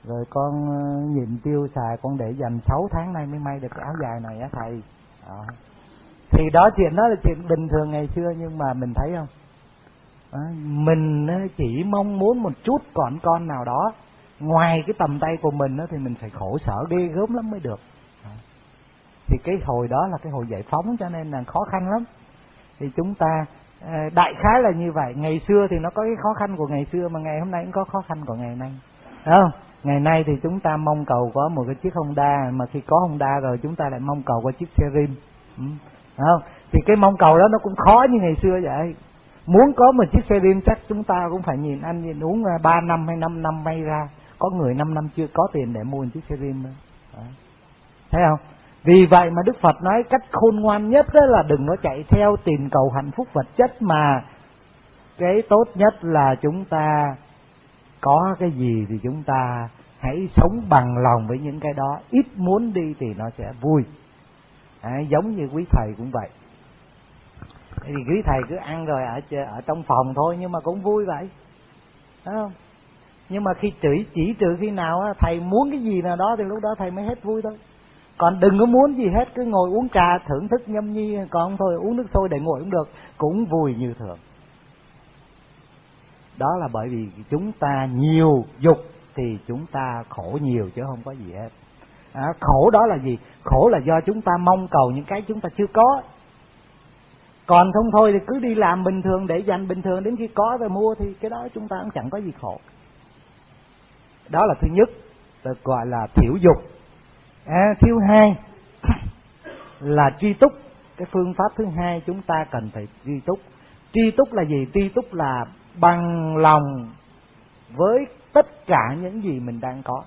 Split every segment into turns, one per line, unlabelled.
Rồi con nhịn tiêu xài, con để dành 6 tháng nay mới may được cái áo dài này á thầy. Đó. Thì đó, chuyện đó là chuyện bình thường ngày xưa, nhưng mà mình thấy không? Mình chỉ mong muốn một chút con nào đó ngoài cái tầm tay của mình thì mình phải khổ sở ghê gớm lắm mới được. Thì cái hồi đó là cái hồi giải phóng, cho nên là khó khăn lắm. Thì chúng ta đại khái là như vậy. Ngày xưa thì nó có cái khó khăn của ngày xưa, mà ngày hôm nay cũng có khó khăn của ngày nay, đúng không? Ngày nay thì chúng ta mong cầu có một cái chiếc Honda, mà khi có Honda rồi chúng ta lại mong cầu có chiếc xe Rim, đúng không? Thì cái mong cầu đó nó cũng khó như ngày xưa vậy. Muốn có một chiếc xe Rim chắc chúng ta cũng phải nhìn ăn nhìn uống 3 năm hay 5 năm may ra. Có người 5 năm chưa có tiền để mua một chiếc xe Rim nữa. Thấy không? Vì vậy mà Đức Phật nói cách khôn ngoan nhất đó là đừng có chạy theo tìm cầu hạnh phúc vật chất, mà cái tốt nhất là chúng ta có cái gì thì chúng ta hãy sống bằng lòng với những cái đó. Ít muốn đi thì nó sẽ vui. Giống như quý thầy cũng vậy. Thì quý thầy cứ ăn rồi ở trong phòng thôi, nhưng mà cũng vui vậy, phải không? Nhưng mà khi chỉ trừ khi nào thầy muốn cái gì nào đó thì lúc đó thầy mới hết vui thôi. Còn đừng có muốn gì hết, cứ ngồi uống trà thưởng thức nhâm nhi, còn không thôi uống nước sôi để nguội cũng được, cũng vui như thường. Đó là bởi vì chúng ta nhiều dục thì chúng ta khổ nhiều chứ không có gì hết. Khổ đó là gì? Khổ là do chúng ta mong cầu những cái chúng ta chưa có. Còn không thôi thì cứ đi làm bình thường để dành bình thường, đến khi có rồi mua thì cái đó chúng ta cũng chẳng có gì khổ. Đó là thứ nhất, được gọi là thiểu dục. Thứ hai là tri túc. Cái phương pháp thứ hai chúng ta cần phải tri túc. Tri túc là gì? Tri túc là bằng lòng với tất cả những gì mình đang có.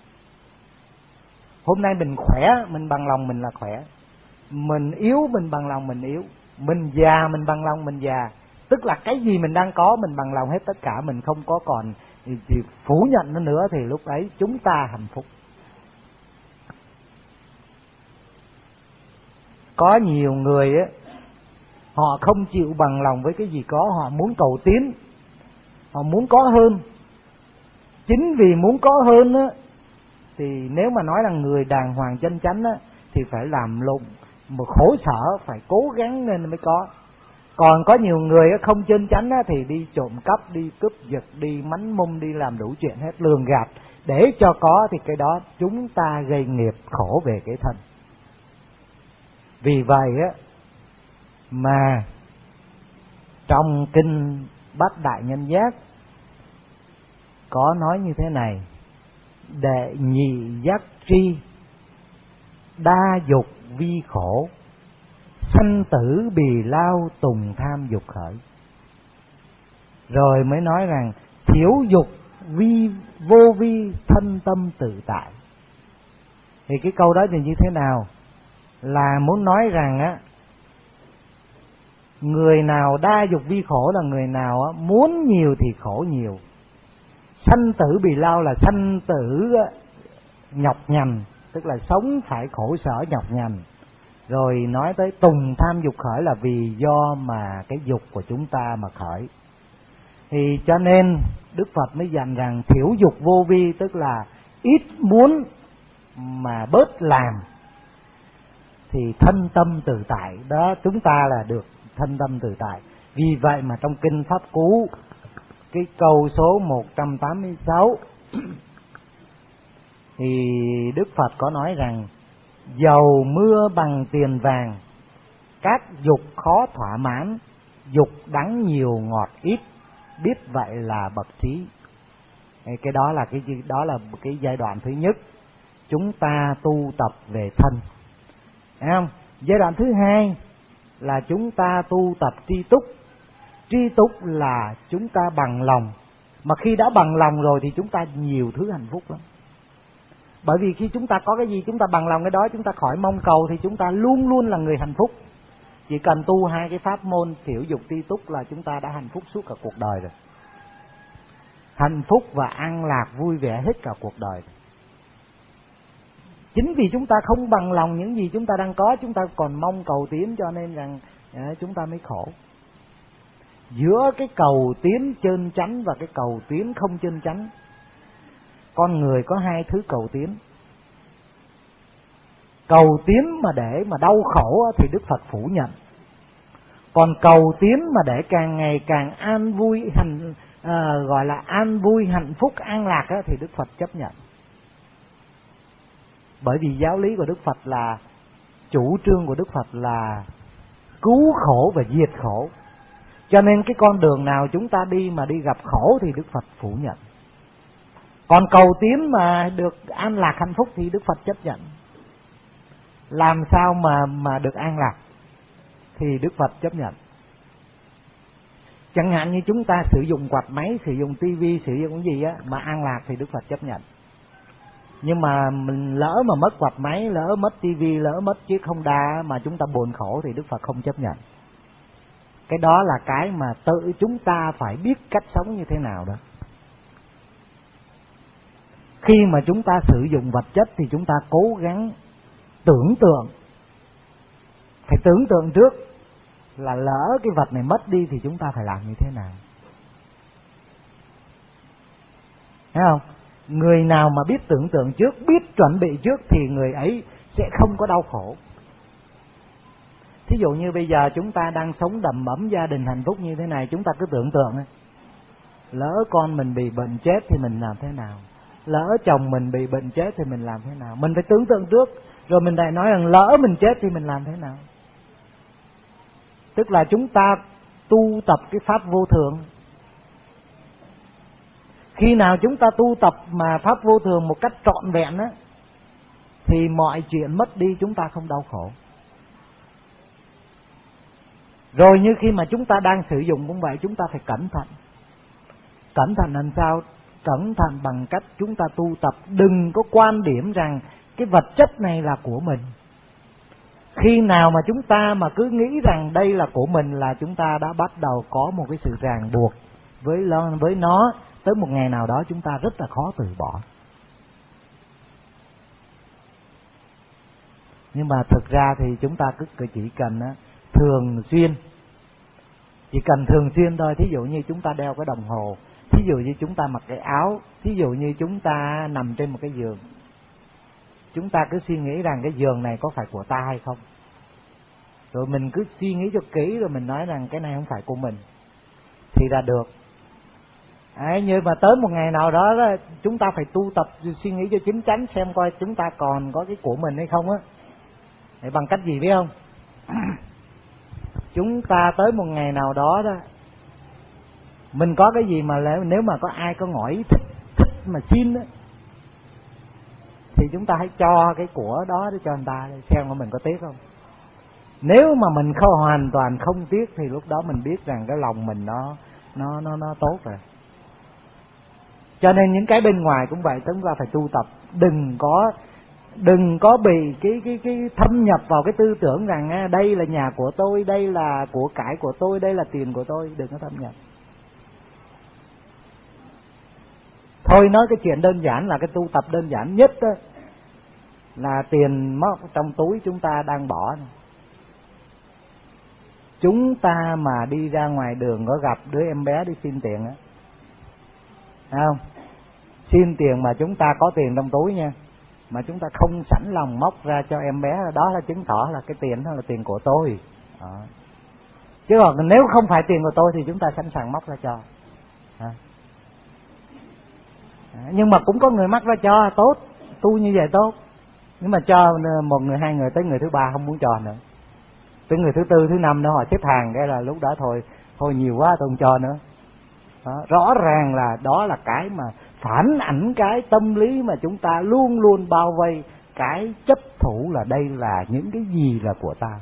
Hôm nay mình khỏe, mình bằng lòng mình là khỏe. Mình yếu, mình bằng lòng mình yếu. Mình già, mình bằng lòng mình già. Tức là cái gì mình đang có mình bằng lòng hết tất cả, mình không có còn thì phủ nhận nó nữa, thì lúc ấy chúng ta hạnh phúc. Có nhiều người họ không chịu bằng lòng với cái gì có, họ muốn cầu tiến, họ muốn có hơn. Chính vì muốn có hơn thì nếu mà nói là người đàng hoàng chân chánh thì phải làm lụng, mà khổ sở, phải cố gắng nên mới có. Còn có nhiều người không chân chánh thì đi trộm cắp, đi cướp giật, đi mánh mung, đi làm đủ chuyện hết, lường gạt để cho có, thì cái đó chúng ta gây nghiệp khổ về cái thân. Vì vậy mà trong kinh Bát Đại Nhân Giác có nói như thế này: đệ nhị giác tri, đa dục vi khổ, sanh tử bì lao tùng tham dục khởi. Rồi mới nói rằng thiếu dục vi vô vi thân tâm tự tại. Thì cái câu đó thì như thế nào? Là muốn nói rằng người nào đa dục vi khổ là người nào muốn nhiều thì khổ nhiều. Sanh tử bì lao là sanh tử nhọc nhằn, tức là sống phải khổ sở nhọc nhằn. Rồi nói tới tùng tham dục khởi là vì do mà cái dục của chúng ta mà khởi. Thì cho nên Đức Phật mới dặn rằng thiểu dục vô vi, tức là ít muốn mà bớt làm, thì thân tâm tự tại. Đó, chúng ta là được thân tâm tự tại. Vì vậy mà trong kinh Pháp Cú, cái câu số 186 thì Đức Phật có nói rằng dầu mưa bằng tiền vàng, các dục khó thỏa mãn, dục đắng nhiều ngọt ít, biết vậy là bậc trí. Cái đó là cái giai đoạn thứ nhất, chúng ta tu tập về thân. Thấy không? Giai đoạn thứ hai là chúng ta tu tập tri túc. Tri túc là chúng ta bằng lòng. Mà khi đã bằng lòng rồi thì chúng ta nhiều thứ hạnh phúc lắm. Bởi vì khi chúng ta có cái gì chúng ta bằng lòng cái đó, chúng ta khỏi mong cầu, thì chúng ta luôn luôn là người hạnh phúc. Chỉ cần tu hai cái pháp môn thiểu dục tri túc là chúng ta đã hạnh phúc suốt cả cuộc đời rồi. Hạnh phúc và an lạc vui vẻ hết cả cuộc đời rồi. Chính vì chúng ta không bằng lòng những gì chúng ta đang có, chúng ta còn mong cầu tiến, cho nên rằng chúng ta mới khổ. Giữa cái cầu tiến chân chánh và cái cầu tiến không chân chánh con người có hai thứ cầu tiến. Cầu tiến mà để mà đau khổ thì Đức Phật phủ nhận. Còn cầu tiến mà để càng ngày càng an vui, gọi là an vui, hạnh phúc, an lạc thì Đức Phật chấp nhận. Bởi vì giáo lý của Đức Phật là, chủ trương của Đức Phật là cứu khổ và diệt khổ. Cho nên cái con đường nào chúng ta đi mà đi gặp khổ thì Đức Phật phủ nhận. Còn cầu tiến mà được an lạc hạnh phúc thì Đức Phật chấp nhận. Làm sao mà được an lạc thì Đức Phật chấp nhận. Chẳng hạn như chúng ta sử dụng quạt máy, sử dụng tivi, sử dụng cái gì mà an lạc thì Đức Phật chấp nhận. Nhưng mà mình lỡ mà mất quạt máy, lỡ mất tivi, lỡ mất chiếc Honda mà chúng ta buồn khổ thì Đức Phật không chấp nhận. Cái đó là cái mà tự chúng ta phải biết cách sống như thế nào đó. Khi mà chúng ta sử dụng vật chất thì chúng ta cố gắng tưởng tượng. Phải tưởng tượng trước là lỡ cái vật này mất đi thì chúng ta phải làm như thế nào. Thấy không? Người nào mà biết tưởng tượng trước, biết chuẩn bị trước thì người ấy sẽ không có đau khổ. Thí dụ như bây giờ chúng ta đang sống đầm ấm gia đình hạnh phúc như thế này, chúng ta cứ tưởng tượng lỡ con mình bị bệnh chết thì mình làm thế nào, lỡ chồng mình bị bệnh chết thì mình làm thế nào. Mình phải tưởng tượng trước, rồi mình lại nói rằng lỡ mình chết thì mình làm thế nào. Tức là chúng ta tu tập cái pháp vô thường. Khi nào chúng ta tu tập mà pháp vô thường một cách trọn vẹn thì mọi chuyện mất đi chúng ta không đau khổ. Rồi như khi mà chúng ta đang sử dụng cũng vậy, chúng ta phải cẩn thận. Cẩn thận làm sao? Cẩn thận bằng cách chúng ta tu tập, đừng có quan điểm rằng cái vật chất này là của mình. Khi nào mà chúng ta mà cứ nghĩ rằng đây là của mình là chúng ta đã bắt đầu có một cái sự ràng buộc với nó, tới một ngày nào đó chúng ta rất là khó từ bỏ. Nhưng mà thực ra thì chúng ta cứ chỉ cần thường xuyên, chỉ cần thường xuyên thôi. Thí dụ như chúng ta đeo cái đồng hồ, thí dụ như chúng ta mặc cái áo, thí dụ như chúng ta nằm trên một cái giường, chúng ta cứ suy nghĩ rằng cái giường này có phải của ta hay không. Rồi mình cứ suy nghĩ cho kỹ, rồi mình nói rằng cái này không phải của mình thì là được. Nhưng mà tới một ngày nào đó chúng ta phải tu tập suy nghĩ cho chín chắn, xem coi chúng ta còn có cái của mình hay không Để bằng cách gì biết không? Chúng ta tới một ngày nào đó mình có cái gì mà nếu mà có ai có ngỏ thích mà xin thì chúng ta hãy cho cái của đó để cho người ta, xem mà mình có tiếc không. Nếu mà mình không hoàn toàn không tiếc thì lúc đó mình biết rằng cái lòng mình nó tốt rồi. Cho nên những cái bên ngoài cũng vậy, chúng ta phải tu tập, đừng có bị cái thâm nhập vào cái tư tưởng rằng đây là nhà của tôi, đây là của cải của tôi, đây là tiền của tôi, đừng có thâm nhập. Thôi nói cái chuyện đơn giản là cái tu tập đơn giản nhất là tiền móc trong túi chúng ta đang bỏ. Chúng ta mà đi ra ngoài đường có gặp đứa em bé đi xin tiền thấy không? Xin tiền mà chúng ta có tiền trong túi nha, mà chúng ta không sẵn lòng móc ra cho em bé, đó là chứng tỏ là cái tiền đó là tiền của tôi. Chứ còn nếu không phải tiền của tôi thì chúng ta sẵn sàng móc ra cho. Nhưng mà cũng có người mắc ra cho, tốt, tu như vậy tốt. Nhưng mà cho một người, hai người, tới người thứ ba không muốn cho nữa, tới người thứ tư, thứ năm nữa họ xếp hàng, cái là lúc đó thôi nhiều quá tôi không cho nữa. Rõ ràng là đó là cái mà phản ảnh cái tâm lý mà chúng ta luôn luôn bao vây, cái chấp thủ là đây là những cái gì là của ta.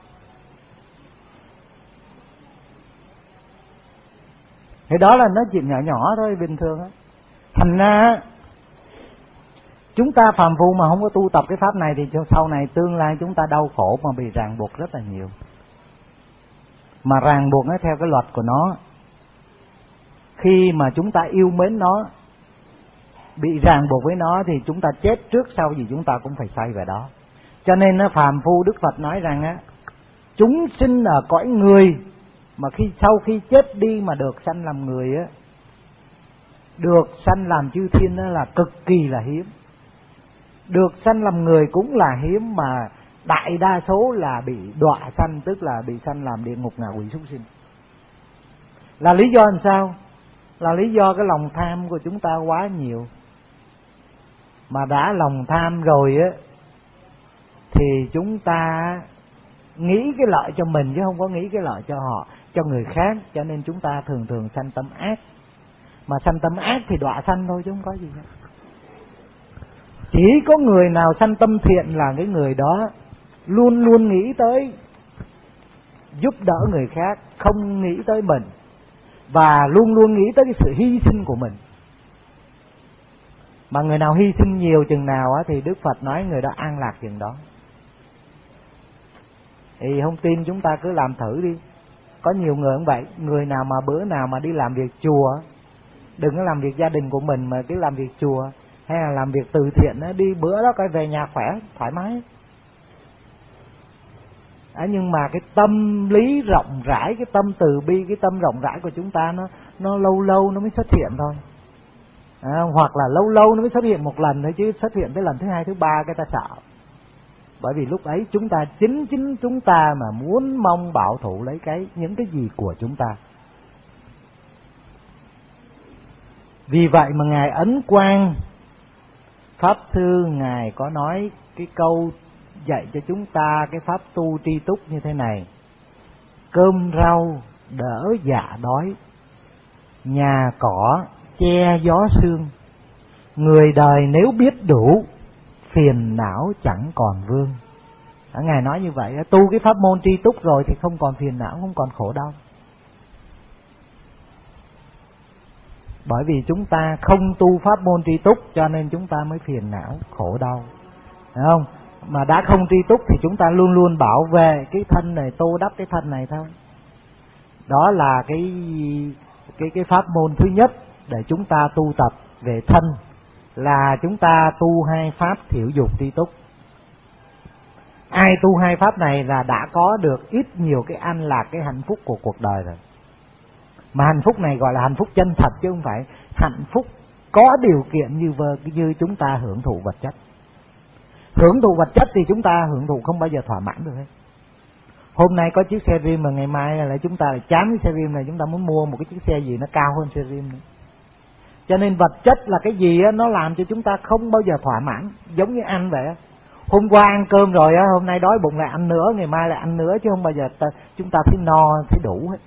Thì đó là nói chuyện nhỏ nhỏ thôi, bình thường á. Thành ra chúng ta phàm phu mà không có tu tập cái pháp này thì sau này tương lai chúng ta đau khổ mà bị ràng buộc rất là nhiều. Mà ràng buộc nó theo cái luật của nó. Khi mà chúng ta yêu mến nó, bị ràng buộc với nó thì chúng ta chết trước sau gì chúng ta cũng phải xoay về đó. Cho nên phàm phu Đức Phật nói rằng chúng sinh ở cõi người mà sau khi chết đi mà được sanh làm người Được sanh làm chư thiên đó là cực kỳ là hiếm. Được sanh làm người cũng là hiếm, mà đại đa số là bị đọa sanh, tức là bị sanh làm địa ngục, ngạ quỷ, súc sinh. Là lý do làm sao? Là lý do cái lòng tham của chúng ta quá nhiều. Mà đã lòng tham rồi á thì chúng ta nghĩ cái lợi cho mình chứ không có nghĩ cái lợi cho họ, cho người khác, cho nên chúng ta thường thường sanh tâm ác. Mà sanh tâm ác thì đọa sanh thôi chứ không có gì hết. Chỉ có người nào sanh tâm thiện là cái người đó luôn luôn nghĩ tới giúp đỡ người khác, không nghĩ tới mình, và luôn luôn nghĩ tới cái sự hy sinh của mình. Mà người nào hy sinh nhiều chừng nào á thì Đức Phật nói người đó an lạc chừng đó. Thì không tin chúng ta cứ làm thử đi. Có nhiều người cũng vậy, người nào mà bữa nào mà đi làm việc chùa, đừng có làm việc gia đình của mình mà cứ làm việc chùa hay là làm việc từ thiện á, đi bữa đó coi về nhà khỏe, thoải mái. Nhưng mà cái tâm lý rộng rãi, cái tâm từ bi, cái tâm rộng rãi của chúng ta nó lâu lâu nó mới xuất hiện thôi. Hoặc là lâu lâu nó mới xuất hiện một lần thôi, chứ xuất hiện tới lần thứ hai, thứ ba cái ta sợ. Bởi vì lúc ấy chúng ta chính chúng ta mà muốn mong bảo thủ lấy những cái gì của chúng ta. Vì vậy mà Ngài Ấn Quang Pháp Sư Ngài có nói cái câu dạy cho chúng ta cái pháp tu tri túc như thế này: cơm rau đỡ dạ đói, nhà cỏ che gió sương, người đời nếu biết đủ, phiền não chẳng còn vương. Ngài nói như vậy, tu cái pháp môn tri túc rồi thì không còn phiền não, không còn khổ đau. Bởi vì chúng ta không tu pháp môn tri túc cho nên chúng ta mới phiền não, khổ đau, phải không? Mà đã không tri túc thì chúng ta luôn luôn bảo vệ cái thân này, tô đắp cái thân này thôi. Đó là cái pháp môn thứ nhất để chúng ta tu tập về thân, là chúng ta tu hai pháp thiểu dục tri túc. Ai tu hai pháp này là đã có được ít nhiều cái an lạc, cái hạnh phúc của cuộc đời rồi. Mà hạnh phúc này gọi là hạnh phúc chân thật, chứ không phải hạnh phúc có điều kiện như chúng ta hưởng thụ vật chất. Hưởng thụ vật chất thì chúng ta hưởng thụ không bao giờ thỏa mãn được hết. Hôm nay có chiếc xe rim mà ngày mai lại chúng ta lại chán cái xe rim này, chúng ta muốn mua một cái chiếc xe gì nó cao hơn xe rim nữa. Cho nên vật chất là cái gì á, nó làm cho chúng ta không bao giờ thỏa mãn, giống như ăn vậy á. Hôm qua ăn cơm rồi á, hôm nay đói bụng lại ăn nữa, ngày mai lại ăn nữa, chứ không bao giờ chúng ta thấy no, thấy đủ hết.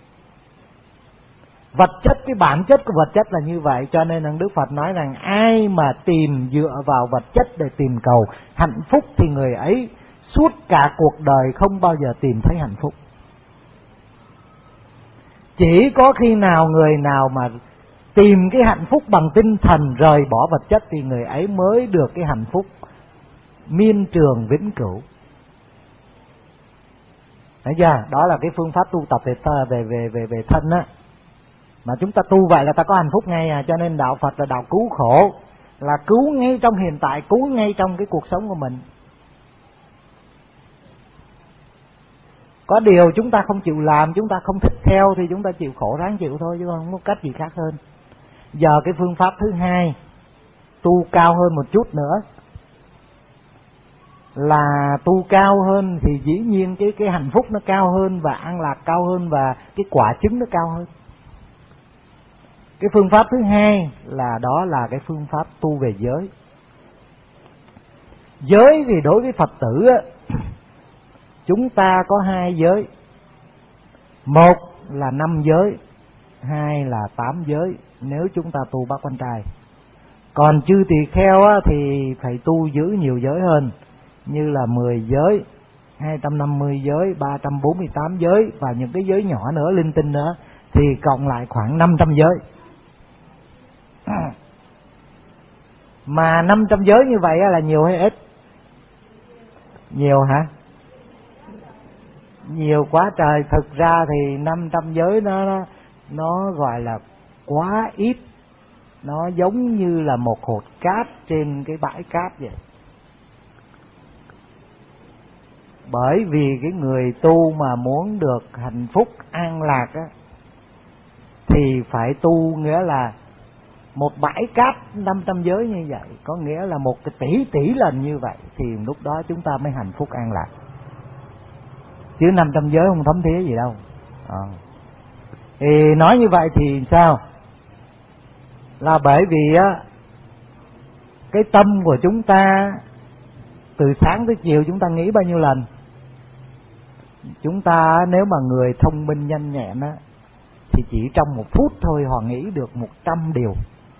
Vật chất, cái bản chất của vật chất là như vậy. Cho nên Đức Phật nói rằng ai mà tìm dựa vào vật chất để tìm cầu hạnh phúc thì người ấy suốt cả cuộc đời không bao giờ tìm thấy hạnh phúc. Chỉ có khi nào người nào mà tìm cái hạnh phúc bằng tinh thần, rời bỏ vật chất, thì người ấy mới được cái hạnh phúc miên trường vĩnh cửu. Thấy chưa? Đó là cái phương pháp tu tập về thân á. Mà chúng ta tu vậy là ta có hạnh phúc ngay à. Cho nên đạo Phật là đạo cứu khổ, là cứu ngay trong hiện tại, cứu ngay trong cái cuộc sống của mình. Có điều chúng ta không chịu làm, chúng ta không thích theo thì chúng ta chịu khổ, ráng chịu thôi, chứ không có cách gì khác hơn. Giờ cái phương pháp thứ hai, tu cao hơn một chút nữa, là tu cao hơn thì dĩ nhiên cái hạnh phúc nó cao hơn, và an lạc cao hơn, và cái quả chứng nó cao hơn. Cái phương pháp thứ hai đó là cái phương pháp tu về giới. Giới thì đối với Phật tử á, chúng ta có hai giới. Một là 5 giới, hai là 8 giới nếu chúng ta tu bát quan trai. Còn chư tỳ kheo á, thì phải tu giữ nhiều giới hơn, như là 10 giới, 250 giới, 348 giới, và những cái giới nhỏ nữa, linh tinh nữa, thì cộng lại khoảng 500 giới. Mà 500 giới như vậy là nhiều hay ít? Nhiều hả? Nhiều quá trời. Thực ra thì 500 giới nó gọi là quá ít. Nó giống như là một hột cát trên cái bãi cát vậy. Bởi vì cái người tu mà muốn được hạnh phúc an lạc á, thì phải tu, nghĩa là một bãi cát 500 giới như vậy, có nghĩa là một cái tỷ lần như vậy, thì lúc đó chúng ta mới hạnh phúc an lạc. Chứ 500 giới không thấm thía gì đâu. Thì nói như vậy thì sao? Là bởi vì á, cái tâm của chúng ta từ sáng tới chiều chúng ta nghĩ bao nhiêu lần? Chúng ta nếu mà người thông minh nhanh nhẹn á, thì chỉ trong 1 phút thôi họ nghĩ được 100 điều,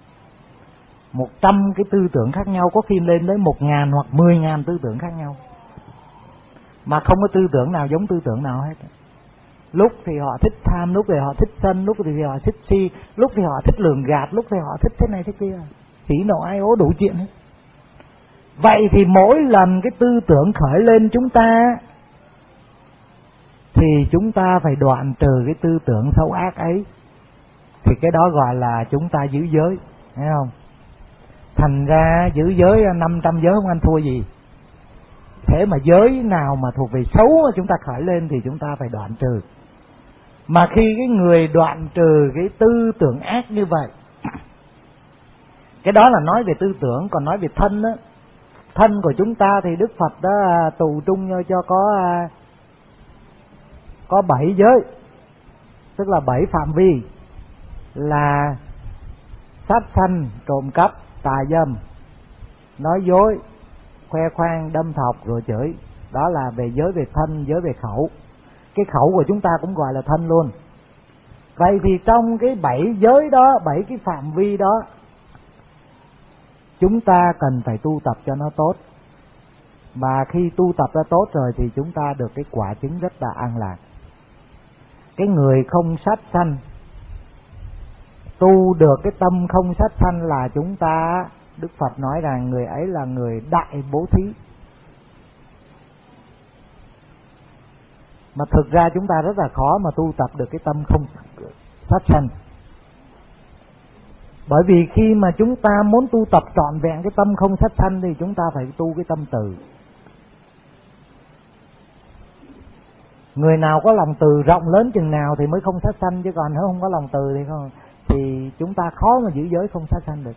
100 cái tư tưởng khác nhau, có khi lên tới 1.000 hoặc 10.000 tư tưởng khác nhau, mà không có tư tưởng nào giống tư tưởng nào hết. Lúc thì họ thích tham, lúc thì họ thích sân, lúc thì họ thích si, lúc thì họ thích lường gạt, lúc thì họ thích thế này thế kia, hỉ nộ ái ố đủ chuyện hết. Vậy thì mỗi lần cái tư tưởng khởi lên chúng ta, thì chúng ta phải đoạn trừ cái tư tưởng xấu ác ấy, thì cái đó gọi là chúng ta giữ giới, thấy không? Thành ra giữ giới 500 giới không ăn thua gì. Thế mà giới nào mà thuộc về xấu mà chúng ta khởi lên thì chúng ta phải đoạn trừ. Mà khi cái người đoạn trừ cái tư tưởng ác như vậy, cái đó là nói về tư tưởng. Còn nói về thân á, thân của chúng ta thì Đức Phật đã tù trung cho có 7 giới, tức là 7 phạm vi, là sát sanh, trộm cắp, tà dâm, nói dối, khoe khoang, đâm thọc rồi chửi. Đó là về giới về thân, giới về khẩu. Cái khẩu của chúng ta cũng gọi là thân luôn. Vậy thì trong cái 7 giới đó, 7 cái phạm vi đó, chúng ta cần phải tu tập cho nó tốt. Mà khi tu tập ra tốt rồi thì chúng ta được cái quả chứng rất là an lạc. Cái người không sát sanh, tu được cái tâm không sát sanh là chúng ta, Đức Phật nói rằng người ấy là người đại bố thí. Mà thực ra chúng ta rất là khó mà tu tập được cái tâm không sát sanh. Bởi vì khi mà chúng ta muốn tu tập trọn vẹn cái tâm không sát sanh thì chúng ta phải tu cái tâm từ. Người nào có lòng từ rộng lớn chừng nào thì mới không sát sanh, chứ còn nếu không có lòng từ thì chúng ta khó mà giữ giới không sát sanh được.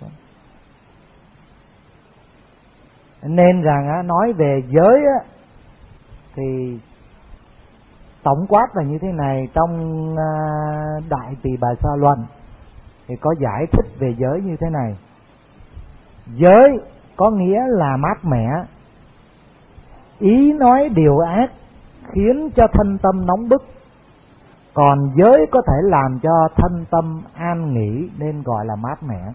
Nên rằng nói về giới thì tổng quát là như thế này. Trong Đại Tỳ Bà Sa Luận thì có giải thích về giới như thế này. Giới có nghĩa là mát mẻ, ý nói điều ác khiến cho thân tâm nóng bức, còn giới có thể làm cho thân tâm an nghỉ nên gọi là mát mẻ.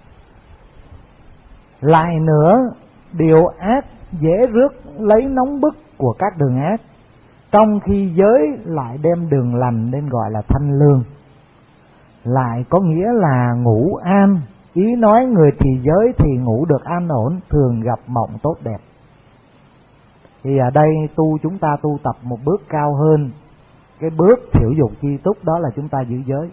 Lại nữa, điều ác dễ rước lấy nóng bức của các đường ác, trong khi giới lại đem đường lành nên gọi là thanh lương. Lại có nghĩa là ngủ an, ý nói người trì giới thì ngủ được an ổn, thường gặp mộng tốt đẹp. Thì ở đây chúng ta tu tập một bước cao hơn. Cái bước thiểu dục chi túc đó là chúng ta giữ giới.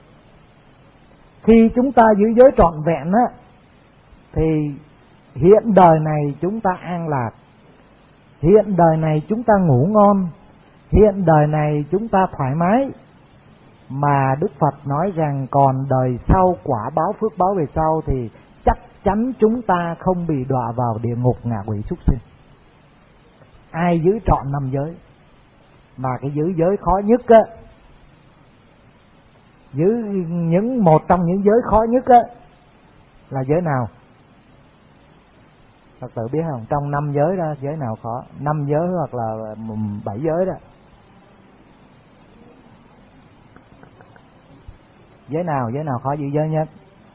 Khi chúng ta giữ giới trọn vẹn thì hiện đời này chúng ta an lạc, hiện đời này chúng ta ngủ ngon, hiện đời này chúng ta thoải mái. Mà Đức Phật nói rằng còn đời sau, quả báo phước báo về sau thì chắc chắn chúng ta không bị đọa vào địa ngục ngạ quỷ súc sinh. Ai giữ trọn 5 giới. Mà cái giữ giới khó nhất giữ một trong những giới khó nhất là giới nào? Phật tử biết không? Trong 5 giới đó giới nào khó? 5 giới hoặc là 7 giới đó. Giới nào khó giữ giới nhất?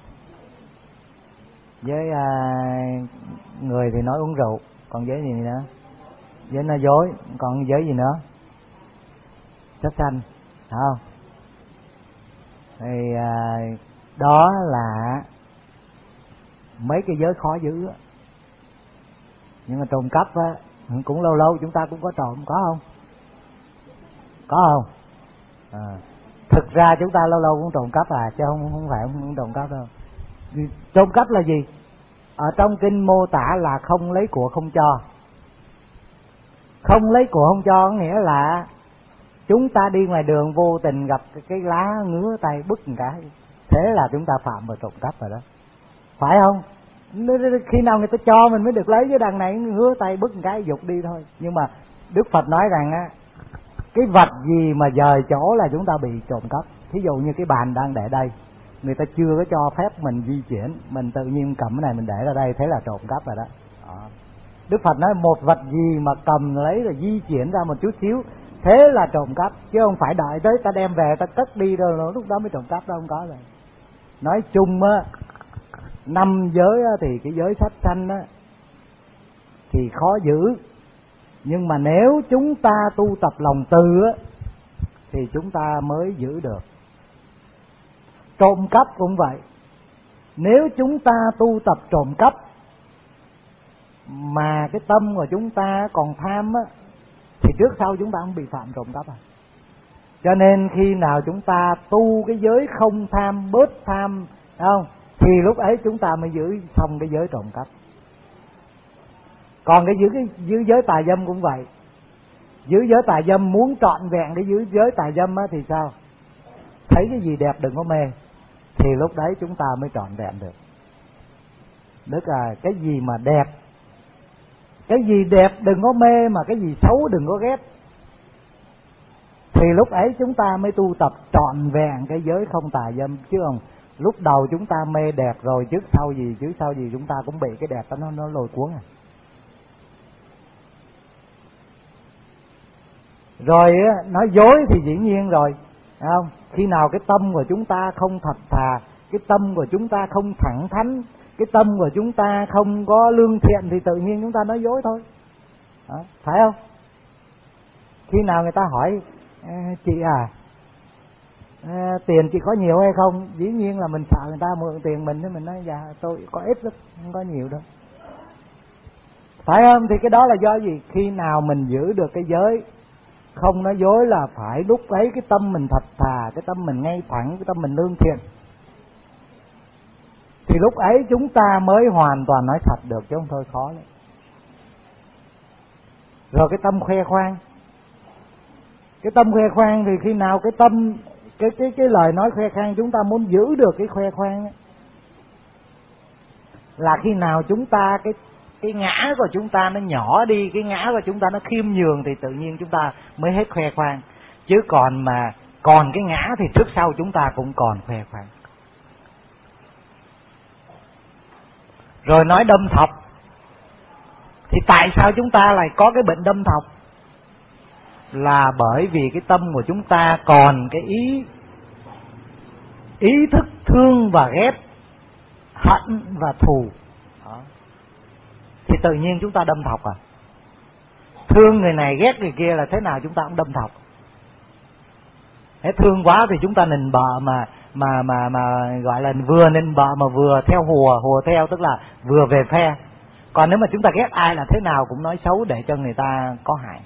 Giới người thì nói uống rượu, còn giới gì nữa? Giới nói dối, còn giới gì nữa? Sát sanh, phải không? Thì đó là mấy cái giới khó giữ. Nhưng mà trộm cắp cũng lâu lâu chúng ta cũng có trộm, có không? Có không? Thực ra chúng ta lâu lâu cũng trộm cắp chứ không phải không trộm cắp đâu. Trộm cắp là gì? Ở trong kinh mô tả là không lấy của không cho. Không lấy của không cho có nghĩa là chúng ta đi ngoài đường vô tình gặp cái lá ngứa tay bứt một cái, thế là chúng ta phạm vào trộm cắp rồi đó. phải không? Khi nào người ta cho mình mới được lấy, chứ đằng này hứa tay bứt một cái dục đi thôi. Nhưng mà Đức Phật nói rằng á, cái vật gì mà dời chỗ là chúng ta bị trộm cắp. Thí dụ như cái bàn đang để đây, người ta chưa có cho phép mình di chuyển, mình tự nhiên cầm cái này mình để ra đây, thế là trộm cắp rồi đó. Đức Phật nói một vật gì mà cầm lấy rồi di chuyển ra một chút xíu, thế là trộm cắp, chứ không phải đợi tới ta đem về ta cất đi rồi lúc đó mới trộm cắp đâu, không có rồi. Nói chung á, 5 giới á, thì cái giới sát sanh á thì khó giữ, nhưng mà nếu chúng ta tu tập lòng từ á thì chúng ta mới giữ được. Trộm cắp cũng vậy, nếu chúng ta tu tập trộm cắp mà cái tâm của chúng ta còn tham á thì trước sau chúng ta không bị phạm trộm cắp. Cho nên khi nào chúng ta tu cái giới không tham, bớt tham, không, thì lúc ấy chúng ta mới giữ xong cái giới trộm cắp. Còn cái giữ giới tà dâm cũng vậy. Giữ giới tà dâm muốn trọn vẹn cái giữ giới tà dâm á thì sao? Thấy cái gì đẹp đừng có mê, thì lúc đấy chúng ta mới trọn vẹn được. Tức là cái gì mà đẹp, cái gì đẹp đừng có mê, mà cái gì xấu đừng có ghét, thì lúc ấy chúng ta mới tu tập trọn vẹn cái giới không tà dâm. Chứ không lúc đầu chúng ta mê đẹp rồi trước sau gì chúng ta cũng bị cái đẹp đó nó lôi cuốn à. Rồi nói dối thì dĩ nhiên rồi, không? Khi nào cái tâm của chúng ta không thật thà, cái tâm của chúng ta không thẳng thắn, cái tâm của chúng ta không có lương thiện thì tự nhiên chúng ta nói dối thôi. Đó, phải không? Khi nào người ta hỏi chị tiền chị có nhiều hay không, dĩ nhiên là mình sợ người ta mượn tiền mình, thì mình nói dạ tôi có ít lắm, không có nhiều đâu, phải không? Thì cái đó là do gì? Khi nào mình giữ được cái giới không nói dối là phải lúc ấy cái tâm mình thật thà, cái tâm mình ngay thẳng, cái tâm mình lương thiện, thì lúc ấy chúng ta mới hoàn toàn nói thật được, chứ không thôi khó lắm. Rồi cái tâm khoe khoang, cái tâm khoe khoang thì khi nào cái tâm cái lời nói khoe khoang chúng ta muốn giữ được cái khoe khoang ấy, là khi nào chúng ta cái ngã của chúng ta nó nhỏ đi, cái ngã của chúng ta nó khiêm nhường, thì tự nhiên chúng ta mới hết khoe khoang. Chứ còn cái ngã thì trước sau chúng ta cũng còn khoe khoang. Rồi nói đâm thọc, thì tại sao chúng ta lại có cái bệnh đâm thọc? Là bởi vì cái tâm của chúng ta còn cái ý thức thương và ghét, hận và thù. Đó. Thì tự nhiên chúng ta đâm thọc à. Thương người này ghét người kia là thế nào chúng ta cũng đâm thọc. Thế thương quá thì chúng ta nịnh bợ mà gọi là vừa nịnh bợ mà vừa theo hùa theo, tức là vừa về phe. Còn nếu mà chúng ta ghét ai là thế nào cũng nói xấu để cho người ta có hại.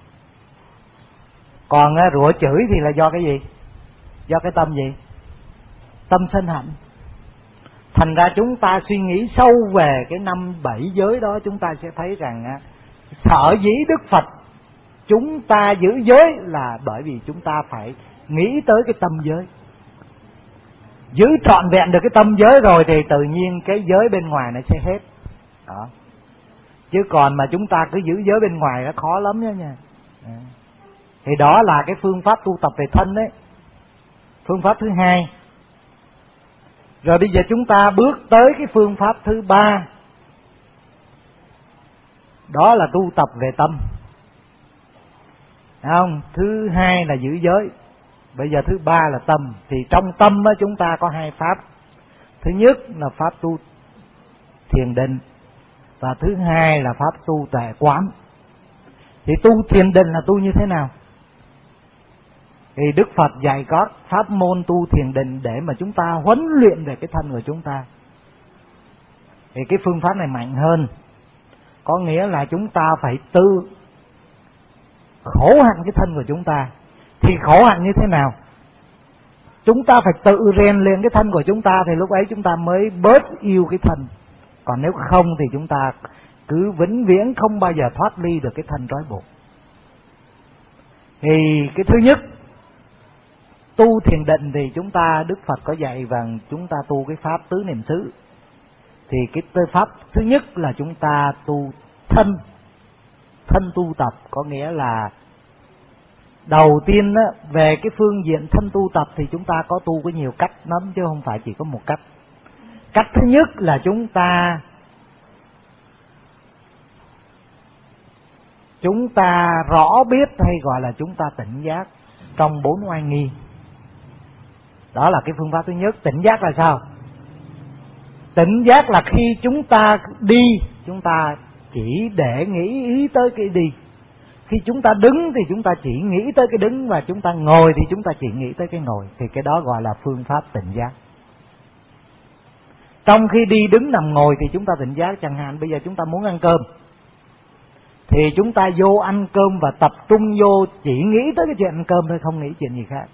Còn rủa chửi thì là do cái gì? Do cái tâm gì? Tâm sân hận. Thành ra chúng ta suy nghĩ sâu về cái 5-7 giới đó, chúng ta sẽ thấy rằng sở dĩ Đức Phật chúng ta giữ giới là bởi vì chúng ta phải nghĩ tới cái tâm giới. Giữ trọn vẹn được cái tâm giới rồi thì tự nhiên cái giới bên ngoài nó sẽ hết. Đó. Chứ còn mà chúng ta cứ giữ giới bên ngoài nó khó lắm nha nha. Thì đó là cái phương pháp tu tập về thân đấy. Phương pháp thứ hai. Rồi bây giờ chúng ta bước tới cái phương pháp thứ ba. Đó là tu tập về tâm. Thấy không? Thứ hai là giữ giới. Bây giờ thứ ba là tâm. Thì trong tâm chúng ta có 2 pháp. Thứ nhất là pháp tu thiền định, và thứ hai là pháp tu tuệ quán. Thì tu thiền định là tu như thế nào? Thì Đức Phật dạy có pháp môn tu thiền định để mà chúng ta huấn luyện về cái thân của chúng ta. Thì cái phương pháp này mạnh hơn. Có nghĩa là chúng ta phải tự khổ hạnh cái thân của chúng ta. Thì khổ hạnh như thế nào? Chúng ta phải tự rèn luyện cái thân của chúng ta, thì lúc ấy chúng ta mới bớt yêu cái thân. Còn nếu không thì chúng ta cứ vĩnh viễn không bao giờ thoát ly được cái thân trói buộc. Thì cái thứ nhất, tu thiền định thì chúng ta, Đức Phật có dạy rằng chúng ta tu cái pháp tứ niệm xứ. Thì cái pháp thứ nhất là chúng ta tu thân tu tập, có nghĩa là đầu tiên á, về cái phương diện thân tu tập thì chúng ta có tu có nhiều cách lắm chứ không phải chỉ có một cách. Cách thứ nhất là chúng ta rõ biết, hay gọi là chúng ta tỉnh giác trong 4 oai nghi. Đó là cái phương pháp thứ nhất. Tỉnh giác là sao? Tỉnh giác là khi chúng ta đi, chúng ta chỉ để nghĩ ý tới cái đi. Khi chúng ta đứng thì chúng ta chỉ nghĩ tới cái đứng, và chúng ta ngồi thì chúng ta chỉ nghĩ tới cái ngồi. Thì cái đó gọi là phương pháp tỉnh giác. Trong khi đi đứng nằm ngồi thì chúng ta tỉnh giác. Chẳng hạn bây giờ chúng ta muốn ăn cơm thì chúng ta vô ăn cơm và tập trung vô chỉ nghĩ tới cái chuyện ăn cơm thôi, không nghĩ chuyện gì khác.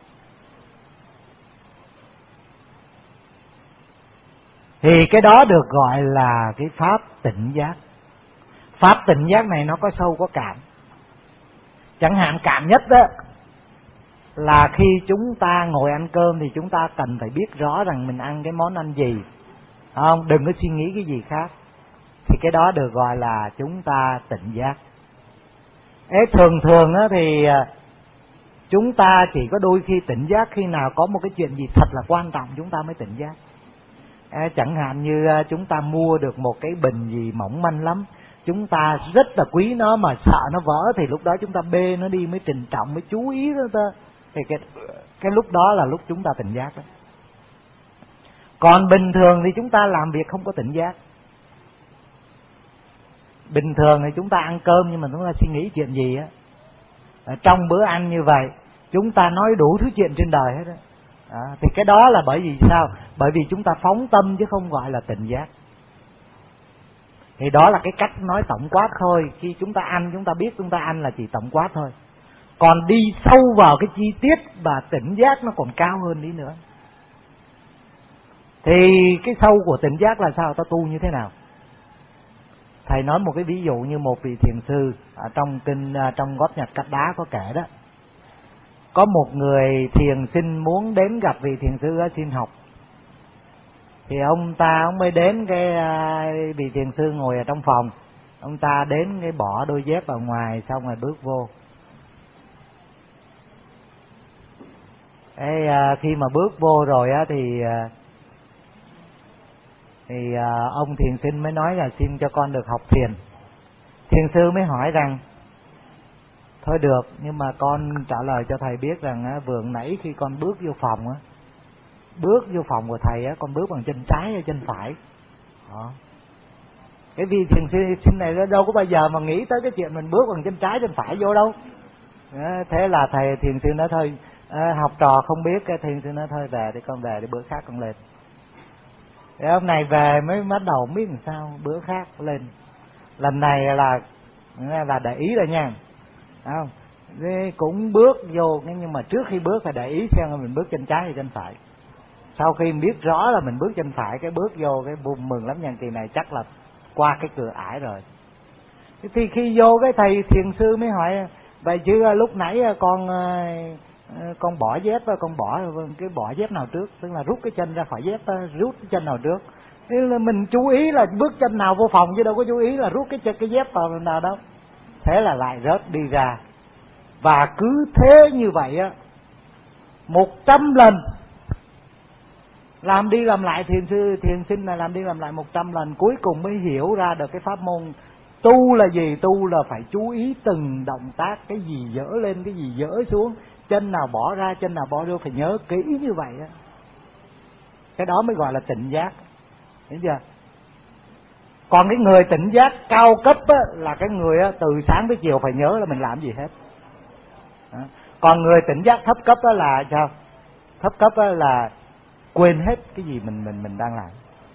Thì cái đó được gọi là cái pháp tỉnh giác. Pháp tỉnh giác này nó có sâu có cạn. Chẳng hạn cạn nhất đó là khi chúng ta ngồi ăn cơm thì chúng ta cần phải biết rõ rằng mình ăn cái món ăn gì, không? Đừng có suy nghĩ cái gì khác. Thì cái đó được gọi là chúng ta tỉnh giác. Thường á thì chúng ta chỉ có đôi khi tỉnh giác khi nào có một cái chuyện gì thật là quan trọng chúng ta mới tỉnh giác. Chẳng hạn như chúng ta mua được một cái bình gì mỏng manh lắm, chúng ta rất là quý nó mà sợ nó vỡ, thì lúc đó chúng ta bê nó đi mới trịnh trọng, mới chú ý đó. Thì cái lúc đó là lúc chúng ta tỉnh giác đó. Còn bình thường thì chúng ta làm việc không có tỉnh giác. Bình thường thì chúng ta ăn cơm nhưng mà chúng ta suy nghĩ chuyện gì á. Trong bữa ăn như vậy chúng ta nói đủ thứ chuyện trên đời hết á. Thì cái đó là bởi vì sao? Bởi vì chúng ta phóng tâm chứ không gọi là tỉnh giác. Thì đó là cái cách nói tổng quát thôi. Khi chúng ta ăn, chúng ta biết chúng ta ăn là chỉ tổng quát thôi. Còn đi sâu vào cái chi tiết và tỉnh giác nó còn cao hơn đi nữa. Thì cái sâu của tỉnh giác là sao? Ta tu như thế nào? Thầy nói một cái ví dụ như một vị thiền sư ở trong kinh, trong Gót Nhặt Cát Đá có kể đó. Có một người thiền sinh muốn đến gặp vị thiền sư đó xin học. Thì ông mới đến cái vị thiền sư ngồi ở trong phòng. Ông ta đến cái bỏ đôi dép ở ngoài xong rồi bước vô. Khi mà bước vô rồi á thì ông thiền sinh mới nói là xin cho con được học thiền. Thiền sư mới hỏi rằng thôi được, nhưng mà con trả lời cho thầy biết rằng vừa nãy khi con bước vô phòng á, bước vô phòng của thầy á, con bước bằng chân trái hay chân phải? Cái vị thiền sinh này đâu có bao giờ mà nghĩ tới cái chuyện mình bước bằng chân trái chân phải vô đâu. Thế là thầy thiền sư nói thôi, học trò không biết, cái thiền sư nói thôi về đi con, về đi bữa khác con lên. Thì hôm này về mới bắt đầu không biết làm sao, bữa khác lên. Lần này là để ý rồi nha. Không? Cũng bước vô, nhưng mà trước khi bước phải để ý xem là mình bước chân trái hay chân phải. Sau khi mình biết rõ là mình bước chân phải, cái bước vô cái mừng lắm nha, kỳ này chắc là qua cái cửa ải rồi. Thì khi vô cái thầy thiền sư mới hỏi vậy chứ lúc nãy con bỏ dép, con bỏ cái bỏ dép nào trước, tức là rút cái chân ra khỏi dép, rút cái chân nào trước. Thế là mình chú ý là bước chân nào vô phòng chứ đâu có chú ý là rút cái dép vào nào đâu. Thế là lại rớt đi ra. Và cứ thế như vậy á 100 lần, làm đi làm lại, thiền sinh là làm đi làm lại 100 lần, cuối cùng mới hiểu ra được cái pháp môn tu là gì. Tu là phải chú ý từng động tác, cái gì dỡ lên, cái gì dỡ xuống, chân nào bỏ ra, chân nào bỏ vô, phải nhớ kỹ như vậy á. Cái đó mới gọi là tỉnh giác, hiểu chưa? Còn cái người tỉnh giác cao cấp á, là cái người á, từ sáng tới chiều phải nhớ là mình làm gì hết. Còn người tỉnh giác thấp cấp đó là sao? Thấp cấp đó là quên hết cái gì mình đang làm.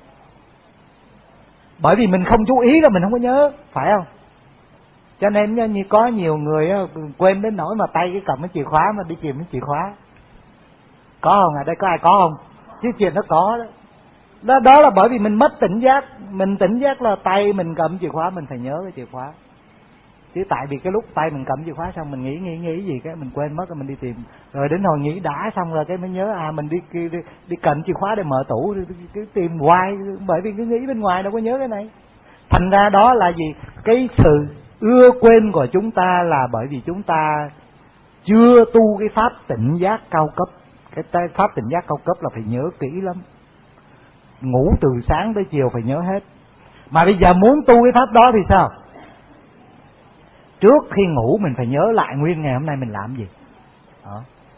Bởi vì mình không chú ý là mình không có nhớ, phải không? Cho nên như có nhiều người quên đến nỗi mà tay cái cầm cái chìa khóa mà đi tìm cái chìa khóa. Có không? Ở đây có ai có không? Chứ chuyện nó có đó. Đó là bởi vì mình mất tỉnh giác. Mình tỉnh giác là tay mình cầm chìa khóa, mình phải nhớ cái chìa khóa. Chứ tại vì cái lúc tay mình cầm chìa khóa xong mình nghĩ gì cái mình quên mất rồi mình đi tìm, rồi đến hồi nghĩ đã xong rồi cái mới nhớ mình đi cầm chìa khóa để mở tủ, cứ tìm hoài, bởi vì cứ nghĩ bên ngoài đâu có nhớ cái này. Thành ra đó là gì? Cái sự ưa quên của chúng ta là bởi vì chúng ta chưa tu cái pháp tỉnh giác cao cấp. Cái pháp tỉnh giác cao cấp là phải nhớ kỹ lắm, ngủ từ sáng tới chiều phải nhớ hết. Mà bây giờ muốn tu cái pháp đó thì sao? Trước khi ngủ mình phải nhớ lại nguyên ngày hôm nay mình làm gì đó.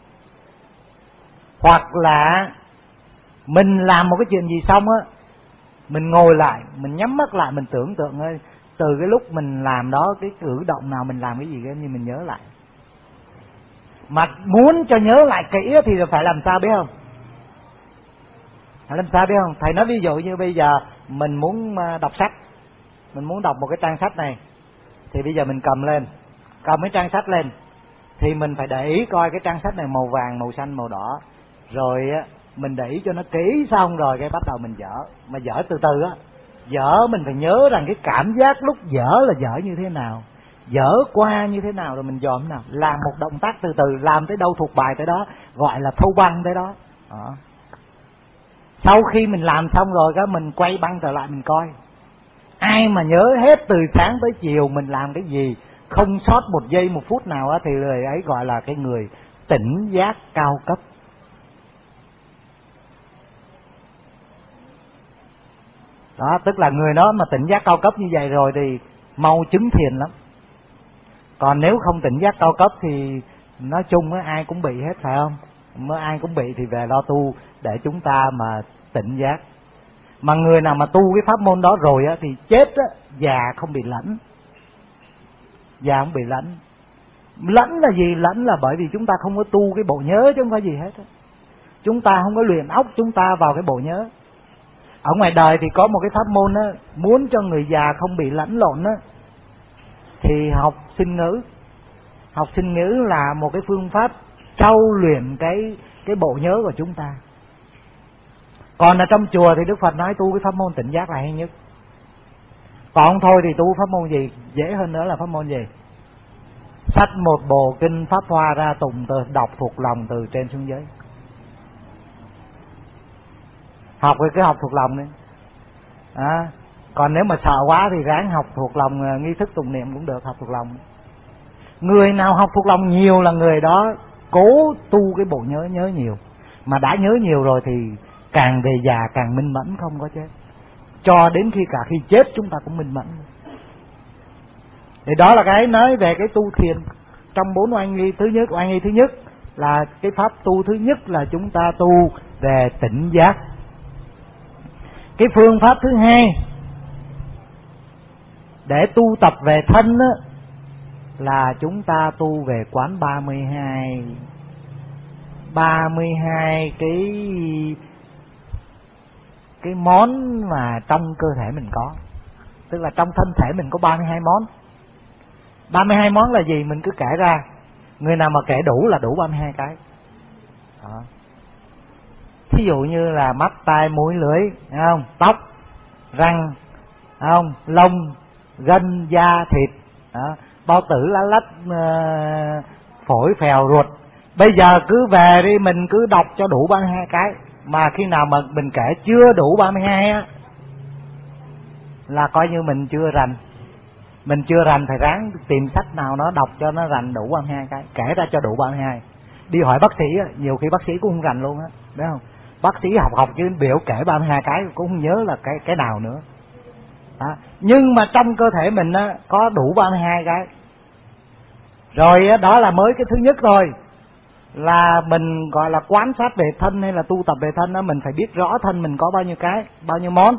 Hoặc là mình làm một cái chuyện gì xong á, mình ngồi lại, mình nhắm mắt lại, mình tưởng tượng ơi, từ cái lúc mình làm đó, cái cử động nào mình làm cái gì như mình nhớ lại. Mà muốn cho nhớ lại kỹ thì phải làm sao biết không? Phải làm sao biết không? Thầy nói ví dụ như bây giờ mình muốn đọc sách, mình muốn đọc một cái trang sách này, thì bây giờ mình cầm cái trang sách lên, thì mình phải để ý coi cái trang sách này màu vàng, màu xanh, màu đỏ, rồi mình để ý cho nó kỹ, xong rồi cái bắt đầu mình dở. Mà dở từ từ á, dở mình phải nhớ rằng cái cảm giác lúc dở là dở như thế nào, dở qua như thế nào, rồi mình dòm nào, làm một động tác từ từ, làm tới đâu thuộc bài tới đó, gọi là thâu băng tới đó. Sau khi mình làm xong rồi cái mình quay băng trở lại mình coi, ai mà nhớ hết từ sáng tới chiều mình làm cái gì, không sót một giây một phút nào á, thì người ấy gọi là cái người tỉnh giác cao cấp. Đó, tức là người đó mà tỉnh giác cao cấp như vậy rồi thì mau chứng thiền lắm. Còn nếu không tỉnh giác cao cấp thì nói chung á, ai cũng bị hết, phải không? Mới ai cũng bị thì về lo tu để chúng ta mà tỉnh giác. Mà người nào mà tu cái pháp môn đó rồi á thì chết á, già không bị lãnh. Già không bị lãnh. Lãnh là gì? Lãnh là bởi vì chúng ta không có tu cái bộ nhớ chứ không có gì hết á. Chúng ta không có luyện óc chúng ta vào cái bộ nhớ. Ở ngoài đời thì có một cái pháp môn á, muốn cho người già không bị lẫn lộn á, thì học sinh ngữ. Học sinh ngữ là một cái phương pháp trau luyện cái bộ nhớ của chúng ta. Còn ở trong chùa thì Đức Phật nói tu cái pháp môn tỉnh giác là hay nhất. Còn thôi thì tu pháp môn gì? Dễ hơn nữa là pháp môn gì? Xách một bộ kinh Pháp Hoa ra tụng từ, đọc thuộc lòng từ trên xuống dưới. Học thì cứ học thuộc lòng đi. Còn nếu mà sợ quá thì ráng học thuộc lòng nghi thức tụng niệm cũng được, học thuộc lòng. Người nào học thuộc lòng nhiều là người đó cố tu cái bộ nhớ nhiều. Mà đã nhớ nhiều rồi thì càng về già càng minh mẫn, không có chết. Cho đến khi cả khi chết chúng ta cũng minh mẫn. Thì đó là cái nói về cái tu thiền trong 4 oai nghi. Thứ nhất, oai nghi thứ nhất là cái pháp tu thứ nhất là chúng ta tu về tỉnh giác. Cái phương pháp thứ hai để tu tập về thân á, là chúng ta tu về quán 32 cái món mà trong cơ thể mình có. Tức là trong thân thể mình có 32 món. 32 món là gì? Mình cứ kể ra. Người nào mà kể đủ là đủ 32 cái. Đó. Thí dụ như là mắt, tai, mũi, lưỡi, thấy không? Tóc, răng, thấy không? Lông, gân, da, thịt, đó. Bao tử, lá lách, phổi, phèo, ruột. Bây giờ cứ về đi, mình cứ đọc cho đủ 32 cái. Mà khi nào mà mình kể chưa đủ 32 á, là coi như mình chưa rành. Mình chưa rành phải ráng tìm sách nào nó đọc cho nó rành đủ 32 cái, kể ra cho đủ 32. Đi hỏi bác sĩ á, nhiều khi bác sĩ cũng không rành luôn á, biết không? Bác sĩ học chứ biểu kể 32 cái cũng không nhớ là cái nào nữa. Đó. Nhưng mà trong cơ thể mình á, có đủ 32 cái. Rồi á, đó là mới cái thứ nhất thôi. Là mình gọi là quán sát về thân hay là tu tập về thân á, mình phải biết rõ thân mình có bao nhiêu cái, bao nhiêu món.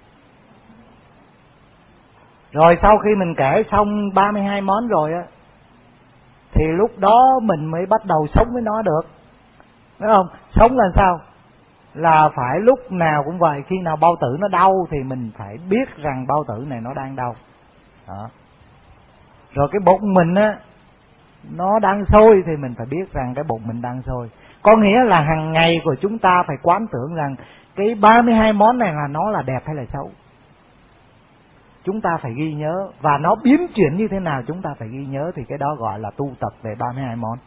Rồi sau khi mình kể xong 32 món rồi á, thì lúc đó mình mới bắt đầu sống với nó được. Đúng không? Sống là sao? Là phải lúc nào cũng vậy, khi nào bao tử nó đau thì mình phải biết rằng bao tử này nó đang đau. Đó. Rồi cái bụng mình á, nó đang sôi thì mình phải biết rằng cái bụng mình đang sôi. Có nghĩa là hàng ngày của chúng ta phải quán tưởng rằng cái 32 món này là nó là đẹp hay là xấu. chúng ta phải ghi nhớ, và nó biến chuyển như thế nào chúng ta phải ghi nhớ, thì cái đó gọi là tu tập về 32 món.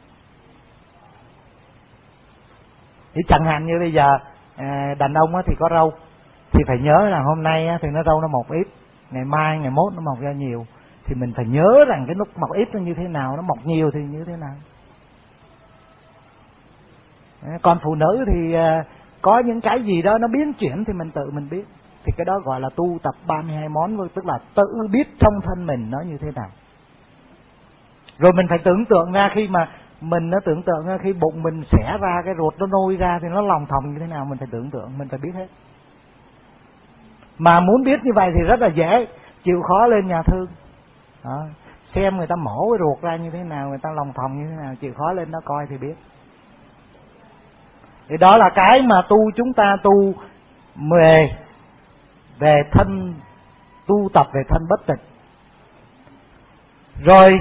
Thì chẳng hạn như bây giờ đàn ông thì có râu, thì phải nhớ là hôm nay thì nó râu nó mọc ít, ngày mai ngày mốt nó mọc ra nhiều, thì mình phải nhớ rằng cái lúc mọc ít nó như thế nào, nó mọc nhiều thì như thế nào. Còn phụ nữ thì có những cái gì đó nó biến chuyển thì mình tự mình biết, thì cái đó gọi là tu tập 32 món, tức là tự biết trong thân mình nó như thế nào. Rồi mình phải tưởng tượng ra khi mà mình nó tưởng tượng ra khi bụng mình xẻ ra, cái ruột nó nôi ra thì nó lòng thòng như thế nào, mình phải tưởng tượng, mình phải biết hết. Mà muốn biết như vậy thì rất là dễ, chịu khó lên nhà thương đó, xem người ta mổ cái ruột ra như thế nào, người ta lòng thòng như thế nào, chịu khó lên đó coi thì biết. Thì đó là cái mà chúng ta tu về thân, tu tập về thân bất tịch. Rồi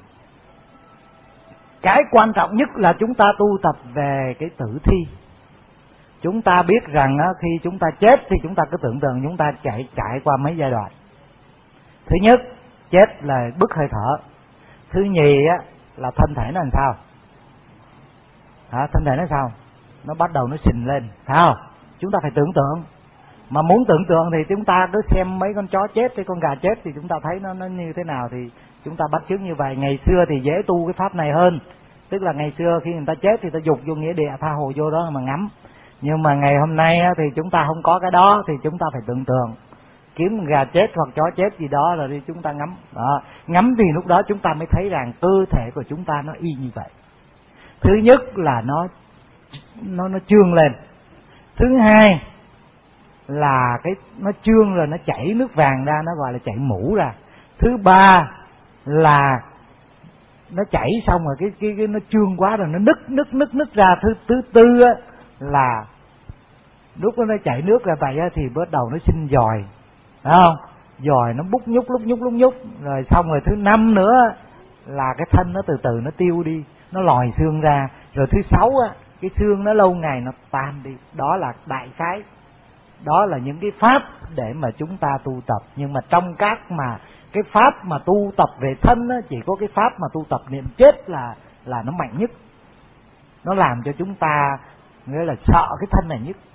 cái quan trọng nhất là chúng ta tu tập về cái tử thi. Chúng ta biết rằng khi chúng ta chết thì chúng ta cứ tưởng tượng chúng ta trải qua mấy giai đoạn. Thứ nhất, chết là bứt hơi thở. Thứ nhì là thân thể nó làm sao? Thân thể nó sao? Nó bắt đầu nó sình lên, phải không? Chúng ta phải tưởng tượng. Mà muốn tưởng tượng thì chúng ta cứ xem mấy con chó chết hay con gà chết thì chúng ta thấy nó như thế nào, thì chúng ta bắt chước như vậy. Ngày xưa thì dễ tu cái pháp này hơn, tức là ngày xưa khi người ta chết thì ta dục vô nghĩa địa, tha hồ vô đó mà ngắm. Nhưng mà ngày hôm nay thì chúng ta không có cái đó, thì chúng ta phải tưởng tượng, kiếm gà chết hoặc chó chết gì đó rồi đi chúng ta ngắm đó. Ngắm thì lúc đó chúng ta mới thấy rằng cơ thể của chúng ta nó y như vậy. Thứ nhất là nó trương lên. Thứ hai là nó trương rồi nó chảy nước vàng ra, nó gọi là chảy mũ ra. Thứ ba là nó chảy xong rồi cái nó trương quá rồi nó nứt ra. Thứ tư là lúc nó chảy nước ra vậy thì bắt đầu nó sinh giòi, phải không? Giòi nó bút nhúc lúc nhúc rồi xong rồi. Thứ năm nữa là cái thân nó từ từ nó tiêu đi, nó lòi xương ra. Rồi thứ sáu cái xương nó lâu ngày nó tan đi. Đó là đại khái, đó là những cái pháp để mà chúng ta tu tập. Nhưng mà trong các mà cái pháp mà tu tập về thân chỉ có cái pháp mà tu tập niệm chết là nó mạnh nhất, nó làm cho chúng ta nghĩa là sợ cái thân này nhất.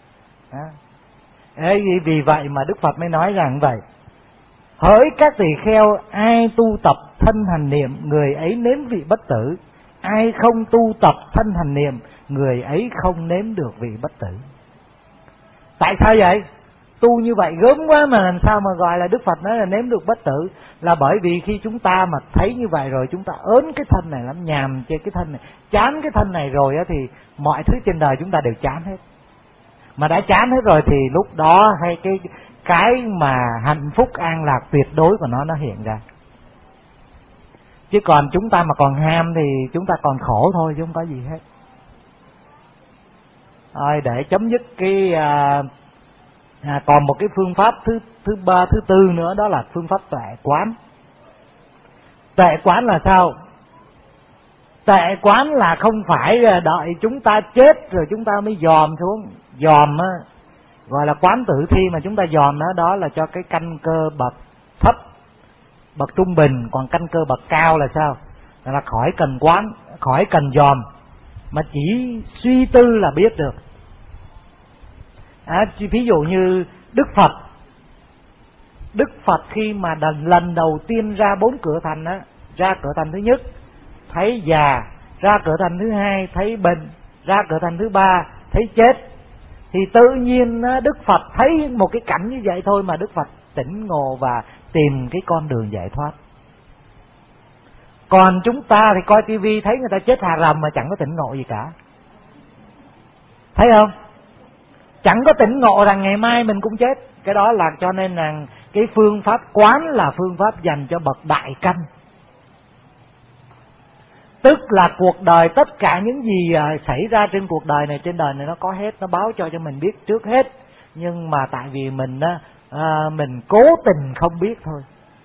Vì vậy mà Đức Phật mới nói rằng vậy: hỡi các tỳ kheo, ai tu tập thân hành niệm, người ấy nếm vị bất tử. Ai không tu tập thân hành niệm, người ấy không nếm được vị bất tử. Tại sao vậy? Tu như vậy gớm quá mà làm sao mà gọi là Đức Phật nói là nếm được bất tử? Là bởi vì khi chúng ta mà thấy như vậy rồi, chúng ta ớn cái thân này lắm, nhàm trên cái thân này, chán cái thân này rồi thì mọi thứ trên đời chúng ta đều chán hết. Mà đã chán hết rồi thì lúc đó hay cái mà hạnh phúc an lạc tuyệt đối của nó hiện ra. Chứ còn chúng ta mà còn ham thì chúng ta còn khổ thôi chứ không có gì hết. Rồi để chấm dứt còn một cái phương pháp thứ ba, thứ tư nữa, đó là phương pháp tuệ quán. Tuệ quán là sao? Tuệ quán là không phải đợi chúng ta chết rồi chúng ta mới dòm xuống. Dòm gọi là quán tử thi, mà chúng ta dòm đó là cho cái căn cơ bậc thấp, bậc trung bình. Còn căn cơ bậc cao là sao? Là khỏi cần quán, khỏi cần dòm, mà chỉ suy tư là biết được. Ví dụ như Đức Phật khi mà lần đầu tiên ra 4 cửa thành ra cửa thành thứ nhất thấy già, ra cửa thành thứ hai thấy bệnh, ra cửa thành thứ ba thấy chết, thì tự nhiên Đức Phật thấy một cái cảnh như vậy thôi mà Đức Phật tỉnh ngộ và tìm cái con đường giải thoát. Còn chúng ta thì coi tivi thấy người ta chết hà rầm mà chẳng có tỉnh ngộ gì cả, thấy không? Chẳng có tỉnh ngộ rằng ngày mai mình cũng chết. Cái đó là cho nên là cái phương pháp quán là phương pháp dành cho bậc đại căn. Tức là cuộc đời, tất cả những gì xảy ra trên cuộc đời này, trên đời này nó có hết, nó báo cho mình biết trước hết. Nhưng mà tại vì mình cố tình không biết thôi.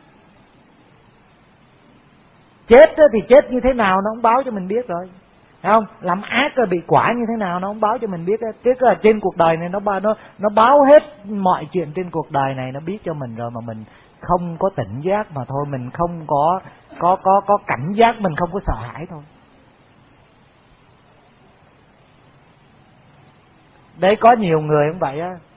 Chết thì chết như thế nào nó cũng báo cho mình biết rồi, thấy không? Làm ác rồi bị quả như thế nào nó cũng báo cho mình biết. Tức là trên cuộc đời này nó báo hết mọi chuyện trên cuộc đời này, nó biết cho mình rồi, mà mình không có tỉnh giác mà thôi, mình không có cảnh giác, mình không có sợ hãi thôi. Đấy, có nhiều người cũng vậy á,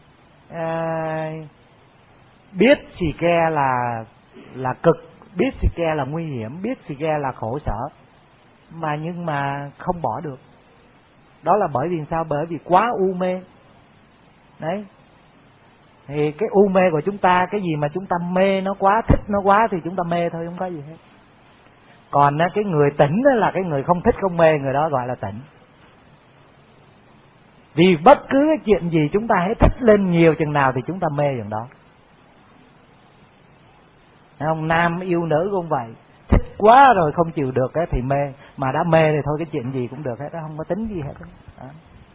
biết xì ke là cực, biết xì ke là nguy hiểm, biết xì ke là khổ sở, nhưng mà không bỏ được. Đó là bởi vì sao? Bởi vì quá u mê. Đấy, thì cái u mê của chúng ta, cái gì mà chúng ta mê nó quá, thích nó quá thì chúng ta mê thôi, không có gì hết. Còn cái người tỉnh là cái người không thích không mê, người đó gọi là tỉnh. Vì bất cứ cái chuyện gì chúng ta hãy thích lên nhiều chừng nào thì chúng ta mê chừng đó. Không, nam yêu nữ cũng vậy, thích quá rồi không chịu được thì mê, mà đã mê thì thôi cái chuyện gì cũng được hết, đó không có tính gì hết đó.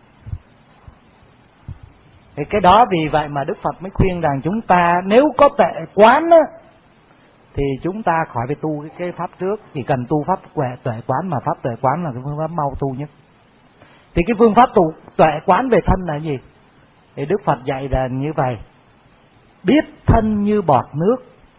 Thì cái đó vì vậy mà Đức Phật mới khuyên rằng chúng ta nếu có tuệ quán á, thì chúng ta khỏi phải tu cái pháp trước, chỉ cần tu pháp tuệ quán, mà pháp tuệ quán là cái phương pháp mau tu nhất. Thì cái phương pháp tuệ quán về thân là gì? Thì Đức Phật dạy là như vậy: biết thân như bọt nước,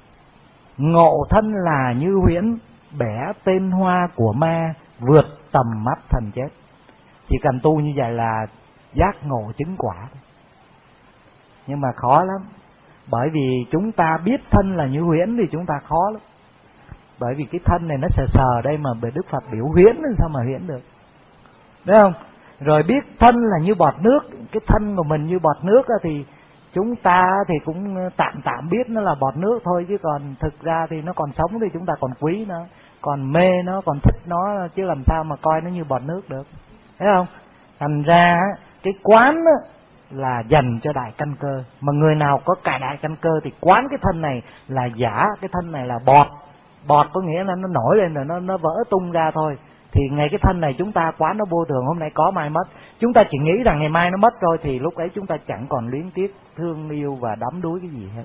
ngộ thân là như huyễn, bẻ tên hoa của ma, vượt tầm mắt thần chết. Chỉ cần tu như vậy là giác ngộ chứng quả. Nhưng mà khó lắm, bởi vì chúng ta biết thân là như huyễn thì chúng ta khó lắm. Bởi vì cái thân này nó sờ sờ đây mà Đức Phật biểu huyễn nên sao mà huyễn được, đúng không? Rồi biết thân là như bọt nước, cái thân của mình như bọt nước thì chúng ta thì cũng tạm biết nó là bọt nước thôi, chứ còn thực ra thì nó còn sống thì chúng ta còn quý nó, còn mê nó, còn thích nó, chứ làm sao mà coi nó như bọt nước được, thấy không? Thành ra cái quán là dành cho đại căn cơ, mà người nào có cả đại căn cơ thì quán cái thân này là giả, cái thân này là bọt. Bọt có nghĩa là nó nổi lên rồi nó vỡ tung ra thôi. Thì ngày cái thân này chúng ta quán nó vô thường, hôm nay có mai mất, chúng ta chỉ nghĩ rằng ngày mai nó mất rồi, thì lúc ấy chúng ta chẳng còn luyến tiếc, thương yêu và đắm đuối cái gì hết.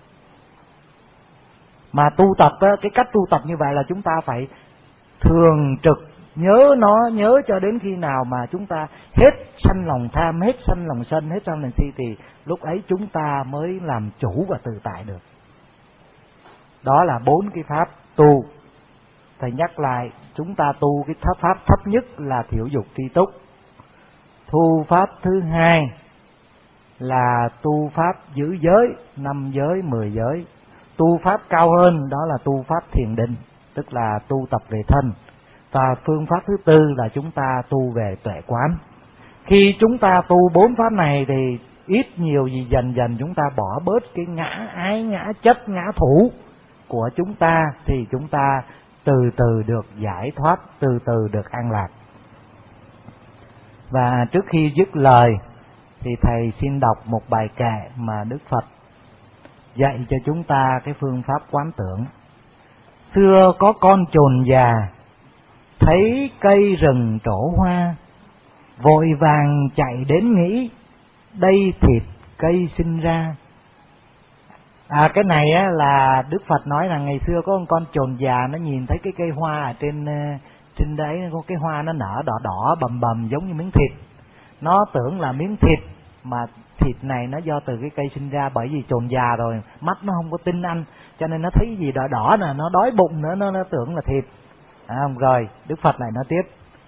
Mà tu tập cái cách tu tập như vậy là chúng ta phải thường trực nhớ nó, nhớ cho đến khi nào mà chúng ta hết sanh lòng tham, hết sanh lòng sân, hết sanh lòng si, thì lúc ấy chúng ta mới làm chủ và tự tại được. Đó là 4 cái pháp tu. Thầy nhắc lại, chúng ta tu cái pháp thấp nhất là thiểu dục tri túc. Tu pháp thứ hai là tu pháp giữ giới, 5 giới, 10 giới. Tu pháp cao hơn đó là tu pháp thiền định, tức là tu tập về thân. Và phương pháp thứ tư là chúng ta tu về tuệ quán. Khi chúng ta tu 4 pháp này thì ít nhiều gì dần dần chúng ta bỏ bớt cái ngã ái, ngã chấp, ngã thủ của chúng ta, thì chúng ta từ từ được giải thoát, từ từ được an lạc. Và trước khi dứt lời thì thầy xin đọc một bài kệ mà Đức Phật dạy cho chúng ta cái phương pháp quán tưởng. Xưa có con chồn già, thấy cây rừng trổ hoa, vội vàng chạy đến nghĩ, đây thịt cây sinh ra. Cái này là Đức Phật nói là ngày xưa có một con chồn già, nó nhìn thấy cái cây hoa ở trên đấy, có cái hoa nó nở đỏ đỏ bầm bầm giống như miếng thịt. Nó tưởng là miếng thịt, mà thịt này nó do từ cái cây sinh ra, bởi vì chồn già rồi, mắt nó không có tin ăn, cho nên nó thấy gì đỏ đỏ nè, nó đói bụng nữa, nó tưởng là thịt. Rồi Đức Phật lại nói tiếp: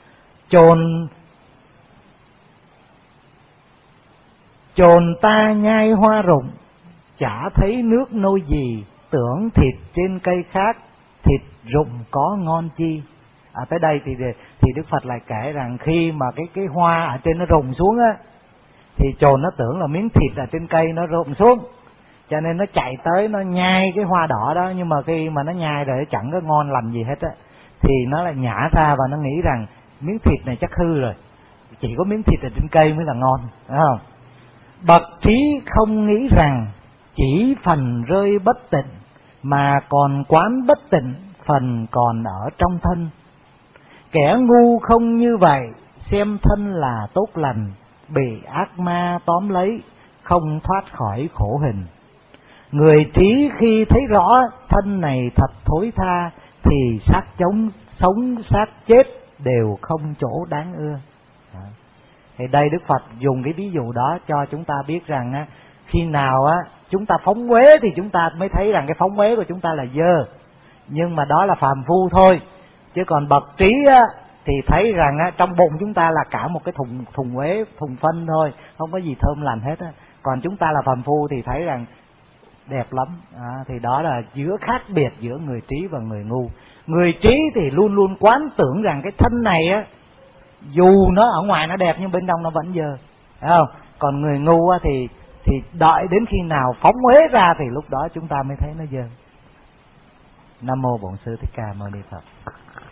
chồn ta nhai hoa rụng, chả thấy nước nôi gì, tưởng thịt trên cây khác, thịt rụng có ngon chi. Tới đây thì Đức Phật lại kể rằng khi mà cái hoa ở trên nó rụng xuống thì chồn nó tưởng là miếng thịt ở trên cây nó rụng xuống, cho nên nó chạy tới nó nhai cái hoa đỏ đó, nhưng mà khi mà nó nhai rồi nó chẳng có ngon lành gì hết thì nó lại nhả ra và nó nghĩ rằng miếng thịt này chắc hư rồi, chỉ có miếng thịt ở trên cây mới là ngon, phải không? Bậc trí không nghĩ rằng chỉ phần rơi bất tịnh, mà còn quán bất tịnh phần còn ở trong thân. Kẻ ngu không như vậy, xem thân là tốt lành, bị ác ma tóm lấy, không thoát khỏi khổ hình. Người trí khi thấy rõ thân này thật thối tha, thì xác sống xác chết đều không chỗ đáng ưa. Thì đây Đức Phật dùng cái ví dụ đó cho chúng ta biết rằng Khi nào á chúng ta phóng uế thì chúng ta mới thấy rằng cái phóng uế của chúng ta là dơ, nhưng mà đó là phàm phu thôi. Chứ còn bậc trí á thì thấy rằng á, trong bụng chúng ta là cả một cái thùng uế, thùng phân thôi, không có gì thơm lành hết á. Còn chúng ta là phàm phu thì thấy rằng đẹp lắm. Thì đó là khác biệt giữa người trí và người ngu. Người trí thì luôn luôn quán tưởng rằng cái thân này á, dù nó ở ngoài nó đẹp nhưng bên trong nó vẫn dơ, phải không? Còn người ngu á thì đợi đến khi nào phóng uế ra thì lúc đó chúng ta mới thấy nó dơ. Nam mô Bổn Sư Thích Ca Mâu Ni Phật.